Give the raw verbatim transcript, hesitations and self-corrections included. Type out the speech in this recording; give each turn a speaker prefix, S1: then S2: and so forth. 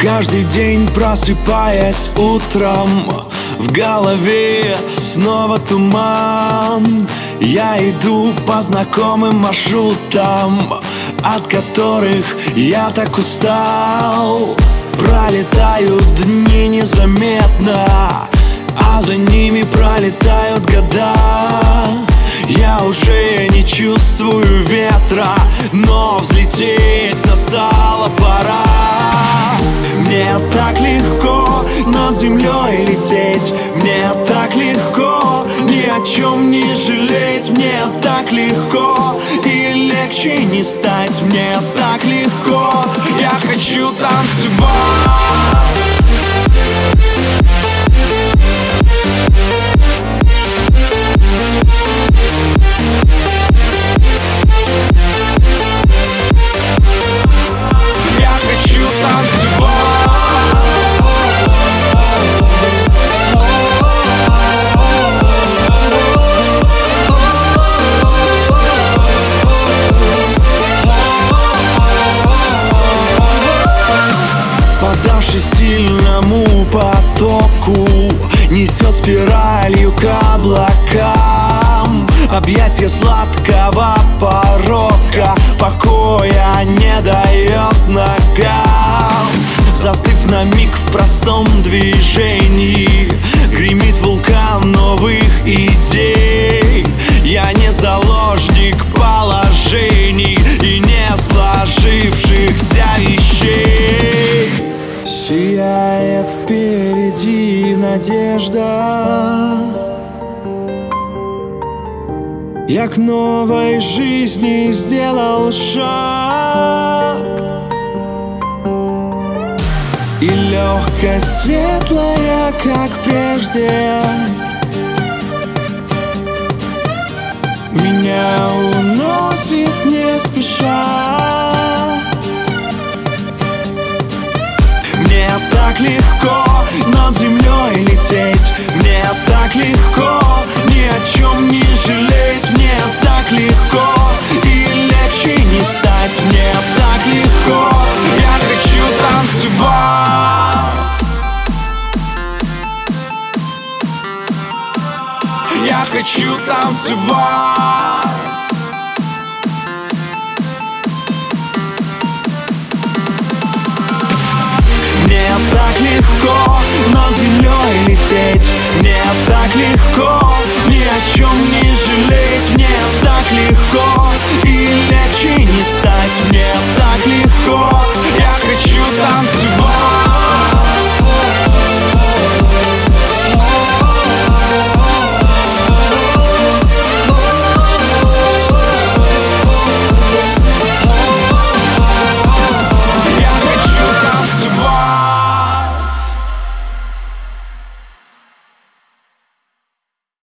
S1: Каждый день, просыпаясь утром, в голове снова туман. Я иду по знакомым маршрутам, от которых я так устал. Пролетают дни незаметно, а за ними пролетают года. Я уже не чувствую ветра, но взлететь настала пора. Мне так легко над землей лететь, мне так легко ни о чем не жалеть. Мне так легко и легче не стать. Мне так легко, я хочу танцевать. Подавшись сильному потоку, несет спиралью к облакам. Объятья сладкого порока покоя не дает ногам. Застыв на миг в простом движении, гремит вулкан новых идей. Я не заложник положений и не сложившихся вещей. Сияет впереди надежда, я к новой жизни сделал шаг. И легкость светлая, как прежде, меня уносит не спеша. Мне так легко над землей лететь, мне так легко ни о чем не жалеть. Мне так легко и легче не стать. Мне так легко, я хочу танцевать. Я хочу танцевать. Мне так легко над землей лететь, мне так легко